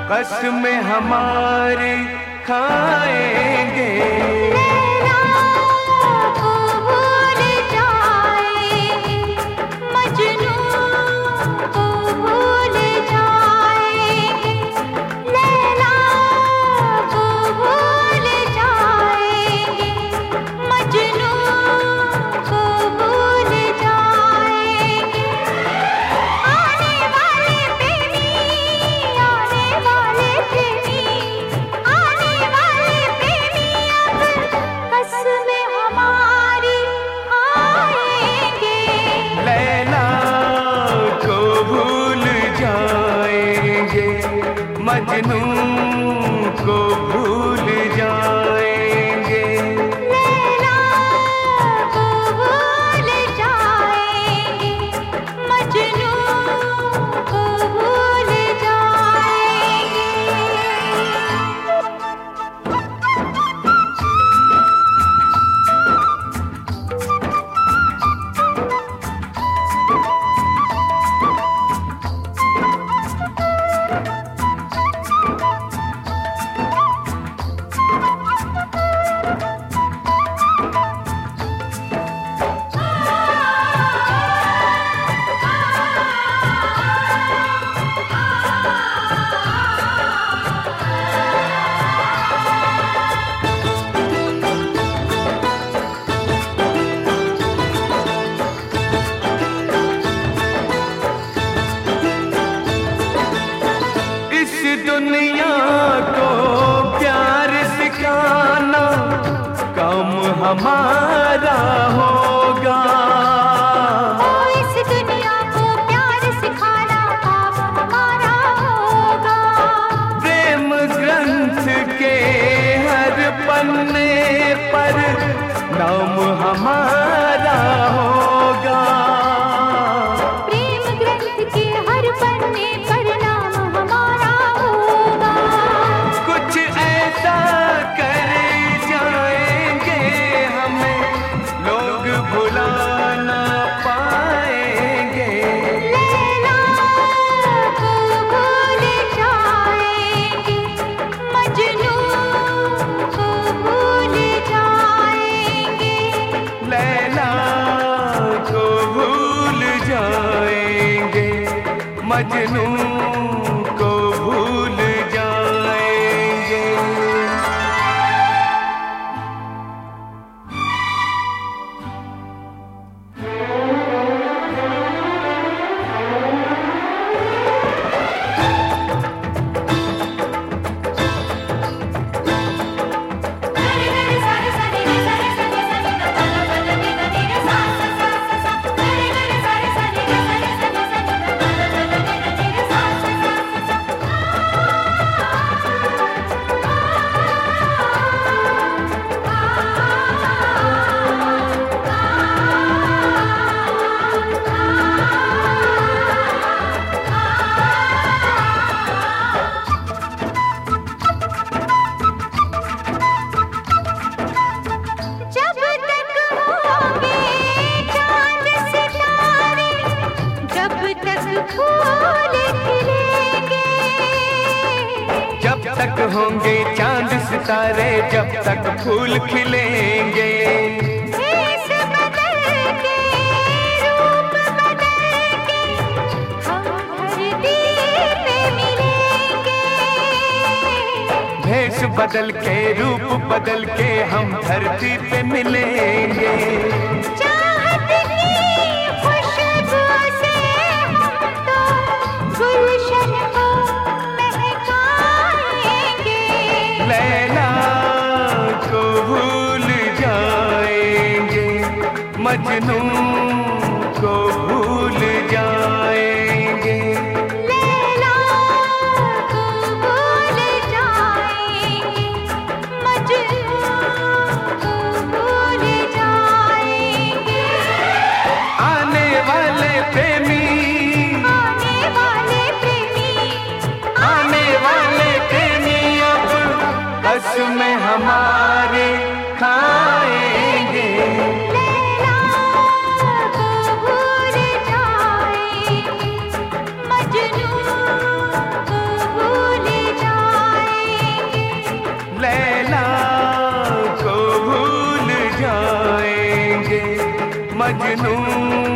बस में हमारे खाएंगे। मजनू को भूल जाएंगे। लैला को भूल जाएंगे, मजनू को भूल जाएंगे। दुनिया को प्यार सिखाना काम हमारा होगा। इस दुनिया को प्यार सिखाना काम हमारा होगा। प्रेम ग्रंथ के हर पन्ने पर नाम हमारा होगा। प्रेम ग्रंथ के हर पन्ने पर नाम हमारा होगा। कुछ ऐसा कर जाएंगे हमें लोग भुला ना पाएंगे। लैला को भूल जाएंगे, मजनू को भूल जाएंगे। लैला को भूल जाएंगे, मजनू को भूल जाएंगे। जब तक होंगे चांद सितारे, जब तक फूल खिलेंगे। भेष बदल के, रूप बदल के, हम धरती पे मिलेंगे। भेष बदल के, रूप बदल के हम धरती पे मिलेंगे। चाहत की खुशबू से हम तो गुलशन को महकाएंगे। लैला को भूल जाएंगे, मजनू को भूल जाएंगे। लैला को भूल जाएंगे, मजनू को भूल जाएंगे। आने वाले प्रेमी, आने वाले प्रेमी, आने वाले प्रेमी अब बस में हमारे खाएंगे। लैला मजनू